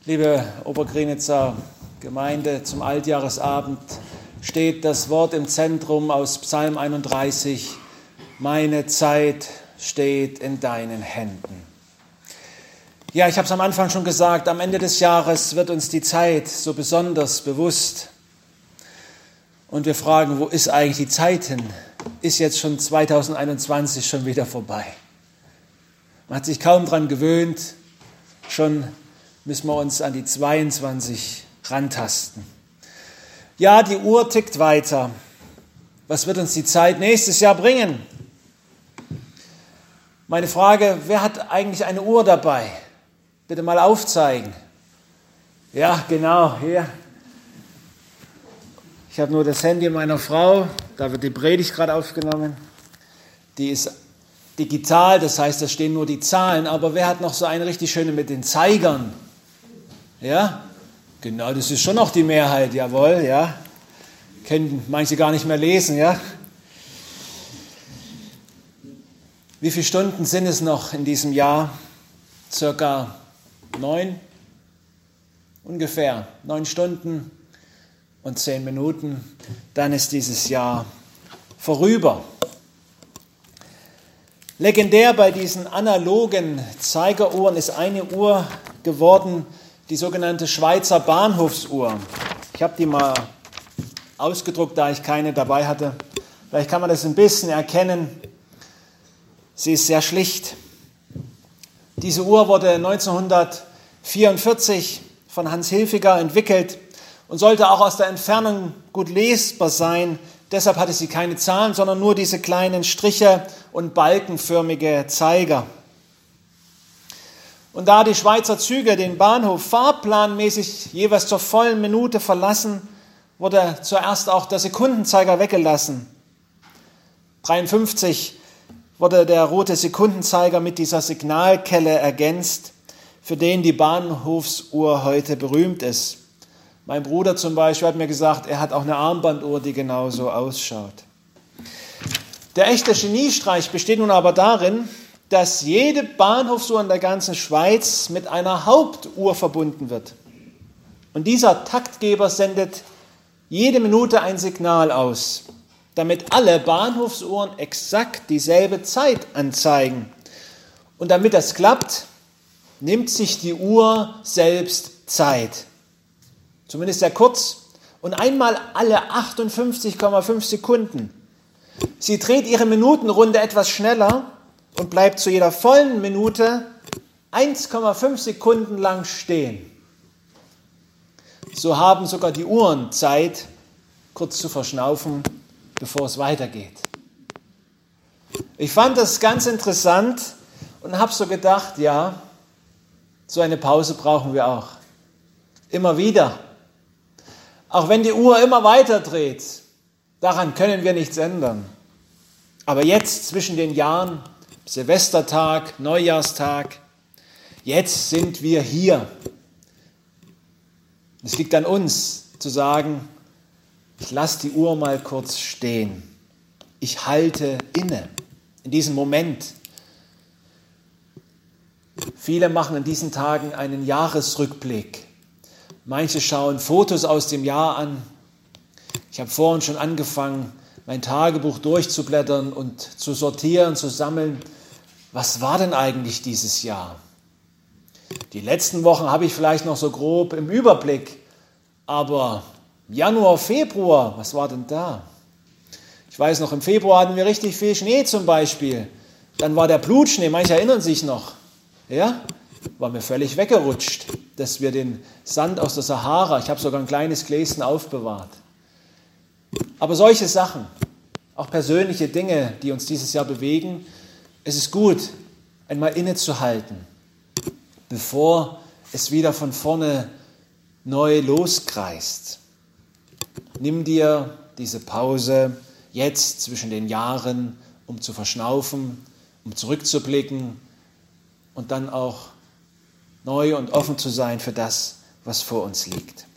Liebe Obergrenitzer Gemeinde, zum Altjahresabend steht das Wort im Zentrum aus Psalm 31. Meine Zeit steht in deinen Händen. Ja, ich habe es am Anfang schon gesagt, am Ende des Jahres wird uns die Zeit so besonders bewusst. Und wir fragen, wo ist eigentlich die Zeit hin? Ist jetzt schon 2021 schon wieder vorbei? Man hat sich kaum dran gewöhnt, schon müssen wir uns an die 22 rantasten. Ja, die Uhr tickt weiter. Was wird uns die Zeit nächstes Jahr bringen? Meine Frage, wer hat eigentlich eine Uhr dabei? Bitte mal aufzeigen. Ja, genau, hier. Ich habe nur das Handy meiner Frau, da wird die Predigt gerade aufgenommen. Die ist digital, das heißt, da stehen nur die Zahlen, aber wer hat noch so eine richtig schöne mit den Zeigern? Ja, genau, das ist schon noch die Mehrheit, jawohl, ja. Können manche gar nicht mehr lesen, ja. Wie viele Stunden sind es noch in diesem Jahr? Circa 9, ungefähr 9 Stunden und 10 Minuten. Dann ist dieses Jahr vorüber. Legendär bei diesen analogen Zeigeruhren ist eine Uhr geworden, die sogenannte Schweizer Bahnhofsuhr. Ich habe die mal ausgedruckt, da ich keine dabei hatte. Vielleicht kann man das ein bisschen erkennen. Sie ist sehr schlicht. Diese Uhr wurde 1944 von Hans Hilfiger entwickelt und sollte auch aus der Entfernung gut lesbar sein. Deshalb hatte sie keine Zahlen, sondern nur diese kleinen Striche und balkenförmige Zeiger. Und da die Schweizer Züge den Bahnhof fahrplanmäßig jeweils zur vollen Minute verlassen, wurde zuerst auch der Sekundenzeiger weggelassen. 1953 wurde der rote Sekundenzeiger mit dieser Signalkelle ergänzt, für den die Bahnhofsuhr heute berühmt ist. Mein Bruder zum Beispiel hat mir gesagt, er hat auch eine Armbanduhr, die genauso ausschaut. Der echte Geniestreich besteht nun aber darin, dass jede Bahnhofsuhr in der ganzen Schweiz mit einer Hauptuhr verbunden wird. Und dieser Taktgeber sendet jede Minute ein Signal aus, damit alle Bahnhofsuhren exakt dieselbe Zeit anzeigen. Und damit das klappt, nimmt sich die Uhr selbst Zeit. Zumindest sehr kurz und einmal alle 58,5 Sekunden. Sie dreht ihre Minutenrunde etwas schneller und bleibt zu jeder vollen Minute 1,5 Sekunden lang stehen. So haben sogar die Uhren Zeit, kurz zu verschnaufen, bevor es weitergeht. Ich fand das ganz interessant und habe so gedacht, ja, so eine Pause brauchen wir auch. Immer wieder. Auch wenn die Uhr immer weiter dreht, daran können wir nichts ändern. Aber jetzt zwischen den Jahren, Silvestertag, Neujahrstag, jetzt sind wir hier. Es liegt an uns zu sagen, ich lasse die Uhr mal kurz stehen. Ich halte inne in diesem Moment. Viele machen in diesen Tagen einen Jahresrückblick. Manche schauen Fotos aus dem Jahr an. Ich habe vorhin schon angefangen, mein Tagebuch durchzublättern und zu sortieren, zu sammeln. Was war denn eigentlich dieses Jahr? Die letzten Wochen habe ich vielleicht noch so grob im Überblick, aber Januar, Februar, was war denn da? Ich weiß noch, im Februar hatten wir richtig viel Schnee zum Beispiel. Dann war der Blutschnee, manche erinnern sich noch. Ja, war mir völlig weggerutscht, dass wir den Sand aus der Sahara, ich habe sogar ein kleines Gläschen aufbewahrt. Aber solche Sachen, auch persönliche Dinge, die uns dieses Jahr bewegen, es ist gut, einmal innezuhalten, bevor es wieder von vorne neu loskreist. Nimm dir diese Pause jetzt zwischen den Jahren, um zu verschnaufen, um zurückzublicken und dann auch neu und offen zu sein für das, was vor uns liegt.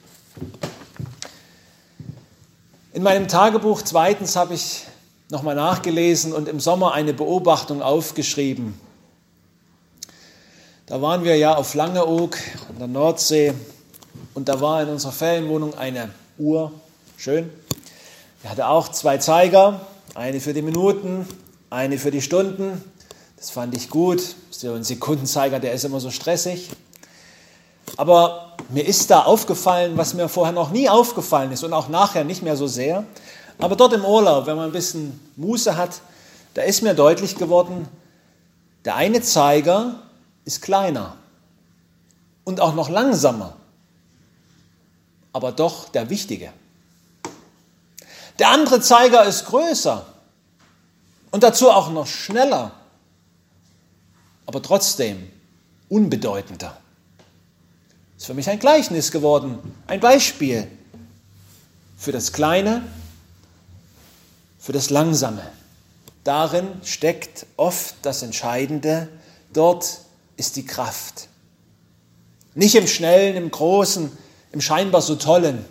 In meinem Tagebuch zweitens habe ich nochmal nachgelesen und im Sommer eine Beobachtung aufgeschrieben. Da waren wir ja auf Langeoog an der Nordsee und da war in unserer Ferienwohnung eine Uhr, schön. Die hatte auch 2 Zeiger, eine für die Minuten, eine für die Stunden. Das fand ich gut. So ein Sekundenzeiger, der ist immer so stressig. Aber mir ist da aufgefallen, was mir vorher noch nie aufgefallen ist und auch nachher nicht mehr so sehr. Aber dort im Urlaub, wenn man ein bisschen Muße hat, da ist mir deutlich geworden, der eine Zeiger ist kleiner und auch noch langsamer, aber doch der wichtige. Der andere Zeiger ist größer und dazu auch noch schneller, aber trotzdem unbedeutender. Das ist für mich ein Gleichnis geworden, ein Beispiel für das Kleine, für das Langsame. Darin steckt oft das Entscheidende, dort ist die Kraft. Nicht im Schnellen, im Großen, im scheinbar so Tollen.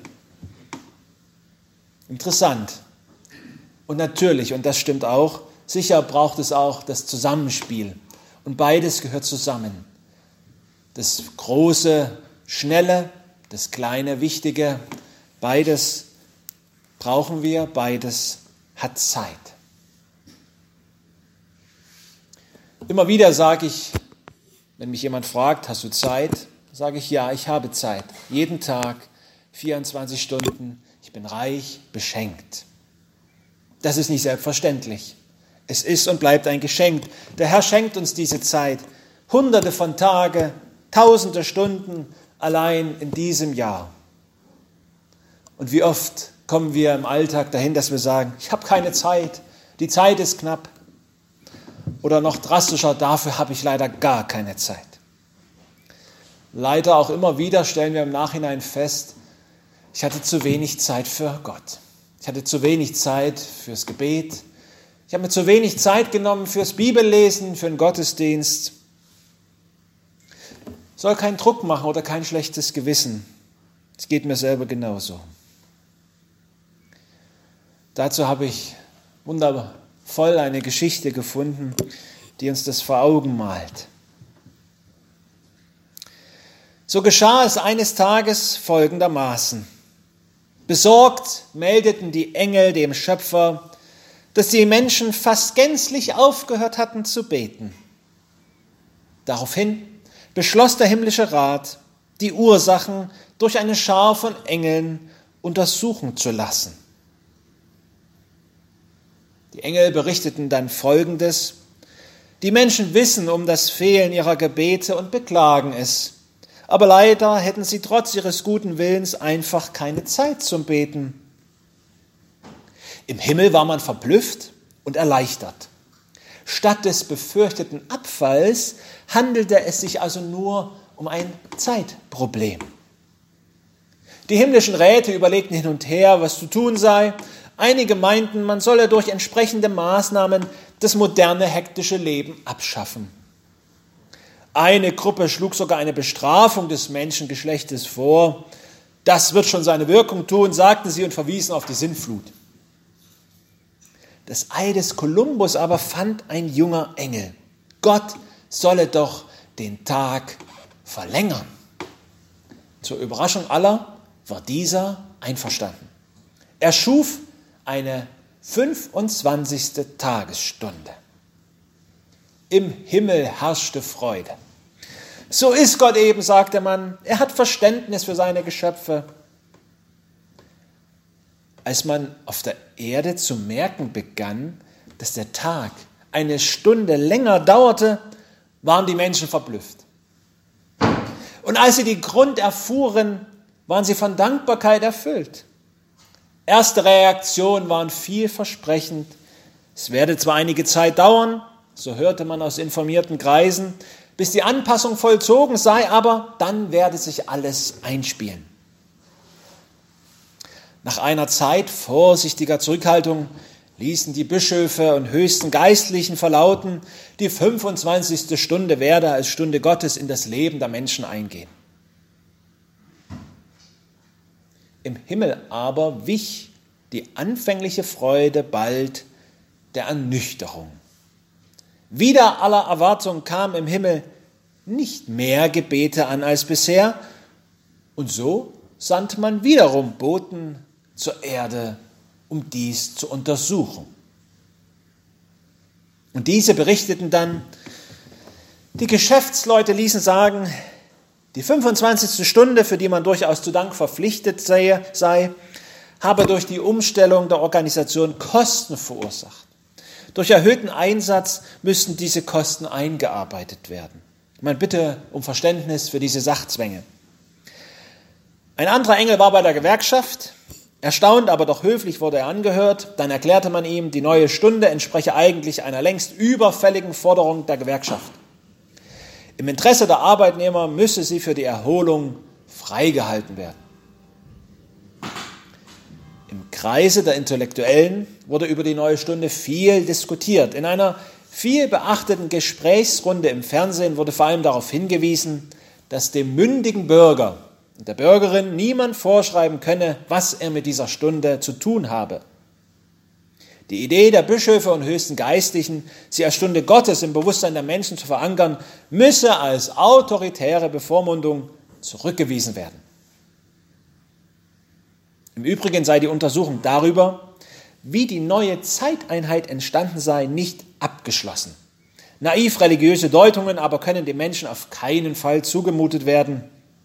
Interessant. Und natürlich, und das stimmt auch, sicher braucht es auch das Zusammenspiel. Und beides gehört zusammen. Das große, schnelle, das kleine, wichtige, beides brauchen wir, beides hat Zeit. Immer wieder sage ich, wenn mich jemand fragt, hast du Zeit? Sage ich, ja, ich habe Zeit. Jeden Tag, 24 Stunden. Ich bin reich, beschenkt. Das ist nicht selbstverständlich. Es ist und bleibt ein Geschenk. Der Herr schenkt uns diese Zeit. Hunderte von Tagen, tausende Stunden allein in diesem Jahr. Und wie oft kommen wir im Alltag dahin, dass wir sagen, ich habe keine Zeit, die Zeit ist knapp. Oder noch drastischer, dafür habe ich leider gar keine Zeit. Leider auch immer wieder stellen wir im Nachhinein fest, ich hatte zu wenig Zeit für Gott. Ich hatte zu wenig Zeit fürs Gebet. Ich habe mir zu wenig Zeit genommen fürs Bibellesen, für den Gottesdienst. Soll keinen Druck machen oder kein schlechtes Gewissen. Es geht mir selber genauso. Dazu habe ich wundervoll eine Geschichte gefunden, die uns das vor Augen malt. So geschah es eines Tages folgendermaßen. Besorgt meldeten die Engel dem Schöpfer, dass die Menschen fast gänzlich aufgehört hatten zu beten. Daraufhin beschloss der himmlische Rat, die Ursachen durch eine Schar von Engeln untersuchen zu lassen. Die Engel berichteten dann Folgendes: Die Menschen wissen um das Fehlen ihrer Gebete und beklagen es. Aber leider hätten sie trotz ihres guten Willens einfach keine Zeit zum Beten. Im Himmel war man verblüfft und erleichtert. Statt des befürchteten Abfalls handelte es sich also nur um ein Zeitproblem. Die himmlischen Räte überlegten hin und her, was zu tun sei. Einige meinten, man solle durch entsprechende Maßnahmen das moderne, hektische Leben abschaffen. Eine Gruppe schlug sogar eine Bestrafung des Menschengeschlechtes vor. Das wird schon seine Wirkung tun, sagten sie und verwiesen auf die Sintflut. Das Ei des Kolumbus aber fand ein junger Engel. Gott solle doch den Tag verlängern. Zur Überraschung aller war dieser einverstanden. Er schuf eine 25. Tagesstunde. Im Himmel herrschte Freude. So ist Gott eben, sagte man. Er hat Verständnis für seine Geschöpfe. Als man auf der Erde zu merken begann, dass der Tag eine Stunde länger dauerte, waren die Menschen verblüfft. Und als sie den Grund erfuhren, waren sie von Dankbarkeit erfüllt. Erste Reaktionen waren vielversprechend. Es werde zwar einige Zeit dauern, so hörte man aus informierten Kreisen, bis die Anpassung vollzogen sei, aber dann werde sich alles einspielen. Nach einer Zeit vorsichtiger Zurückhaltung ließen die Bischöfe und höchsten Geistlichen verlauten, die 25. Stunde werde als Stunde Gottes in das Leben der Menschen eingehen. Im Himmel aber wich die anfängliche Freude bald der Ernüchterung. Wider aller Erwartung kam im Himmel nicht mehr Gebete an als bisher. Und so sandte man wiederum Boten zur Erde, um dies zu untersuchen. Und diese berichteten dann, die Geschäftsleute ließen sagen, die 25. Stunde, für die man durchaus zu Dank verpflichtet sei, habe durch die Umstellung der Organisation Kosten verursacht. Durch erhöhten Einsatz müssten diese Kosten eingearbeitet werden. Man bitte um Verständnis für diese Sachzwänge. Ein anderer Engel war bei der Gewerkschaft. Erstaunt, aber doch höflich wurde er angehört. Dann erklärte man ihm, die neue Stunde entspreche eigentlich einer längst überfälligen Forderung der Gewerkschaft. Im Interesse der Arbeitnehmer müsse sie für die Erholung freigehalten werden. Im Kreise der Intellektuellen wurde über die neue Stunde viel diskutiert. In einer viel beachteten Gesprächsrunde im Fernsehen wurde vor allem darauf hingewiesen, dass dem mündigen Bürger und der Bürgerin niemand vorschreiben könne, was er mit dieser Stunde zu tun habe. Die Idee der Bischöfe und höchsten Geistlichen, sie als Stunde Gottes im Bewusstsein der Menschen zu verankern, müsse als autoritäre Bevormundung zurückgewiesen werden. Im Übrigen sei die Untersuchung darüber, wie die neue Zeiteinheit entstanden sei, nicht abgeschlossen. Naiv religiöse Deutungen aber können den Menschen auf keinen Fall zugemutet werden.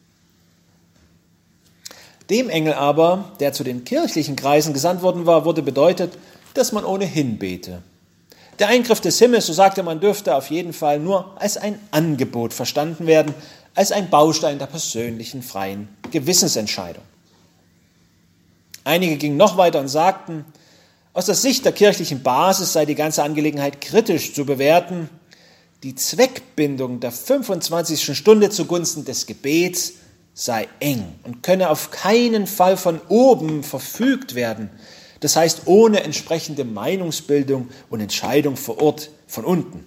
Dem Engel aber, der zu den kirchlichen Kreisen gesandt worden war, wurde bedeutet, dass man ohnehin bete. Der Eingriff des Himmels, so sagte man, dürfte auf jeden Fall nur als ein Angebot verstanden werden, als ein Baustein der persönlichen freien Gewissensentscheidung. Einige gingen noch weiter und sagten, aus der Sicht der kirchlichen Basis sei die ganze Angelegenheit kritisch zu bewerten. Die Zweckbindung der 25. Stunde zugunsten des Gebets sei eng und könne auf keinen Fall von oben verfügt werden. Das heißt, ohne entsprechende Meinungsbildung und Entscheidung vor Ort von unten.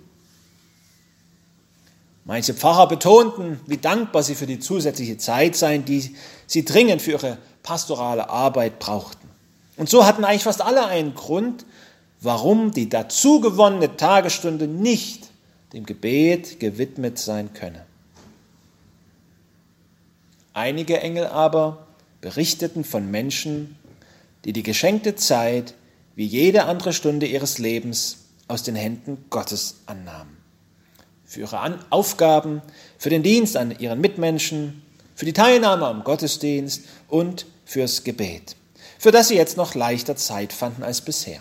Manche Pfarrer betonten, wie dankbar sie für die zusätzliche Zeit seien, die sie dringend für ihre pastorale Arbeit brauchten. Und so hatten eigentlich fast alle einen Grund, warum die dazu gewonnene Tagesstunde nicht dem Gebet gewidmet sein könne. Einige Engel aber berichteten von Menschen, die die geschenkte Zeit wie jede andere Stunde ihres Lebens aus den Händen Gottes annahmen. Für ihre Aufgaben, für den Dienst an ihren Mitmenschen, für die Teilnahme am Gottesdienst und fürs Gebet, für das sie jetzt noch leichter Zeit fanden als bisher.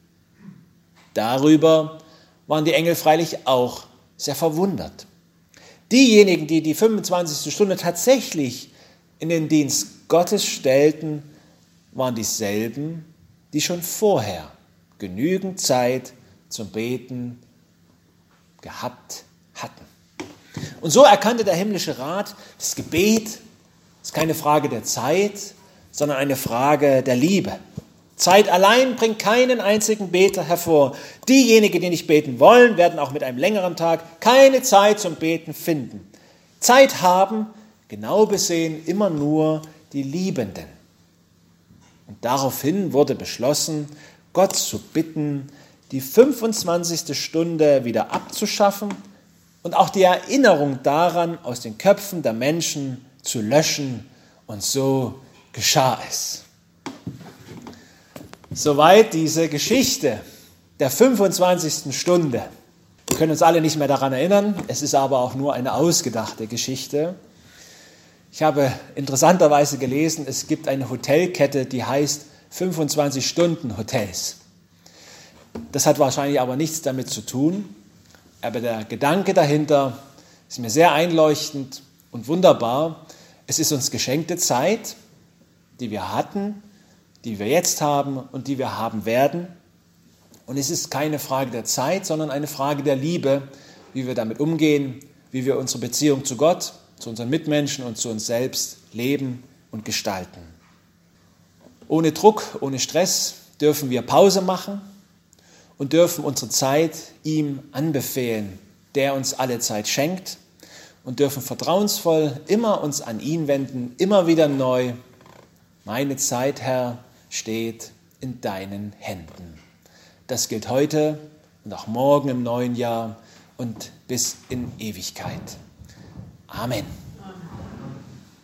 Darüber waren die Engel freilich auch sehr verwundert. Diejenigen, die die 25. Stunde tatsächlich in den Dienst Gottes stellten, waren dieselben, die schon vorher genügend Zeit zum Beten gehabt hatten. Und so erkannte der himmlische Rat, das Gebet ist keine Frage der Zeit, sondern eine Frage der Liebe. Zeit allein bringt keinen einzigen Beter hervor. Diejenigen, die nicht beten wollen, werden auch mit einem längeren Tag keine Zeit zum Beten finden. Zeit haben, genau besehen, immer nur die Liebenden. Und daraufhin wurde beschlossen, Gott zu bitten, die 25. Stunde wieder abzuschaffen und auch die Erinnerung daran aus den Köpfen der Menschen zu löschen. Und so geschah es. Soweit diese Geschichte der 25. Stunde. Wir können uns alle nicht mehr daran erinnern, es ist aber auch nur eine ausgedachte Geschichte. Ich habe interessanterweise gelesen, es gibt eine Hotelkette, die heißt 25-Stunden-Hotels. Das hat wahrscheinlich aber nichts damit zu tun, aber der Gedanke dahinter ist mir sehr einleuchtend und wunderbar. Es ist uns geschenkte Zeit, die wir hatten, die wir jetzt haben und die wir haben werden. Und es ist keine Frage der Zeit, sondern eine Frage der Liebe, wie wir damit umgehen, wie wir unsere Beziehung zu Gott, zu unseren Mitmenschen und zu uns selbst leben und gestalten. Ohne Druck, ohne Stress dürfen wir Pause machen und dürfen unsere Zeit ihm anbefehlen, der uns alle Zeit schenkt, und dürfen vertrauensvoll immer uns an ihn wenden, immer wieder neu. Meine Zeit, Herr, steht in deinen Händen. Das gilt heute und auch morgen im neuen Jahr und bis in Ewigkeit. Amen.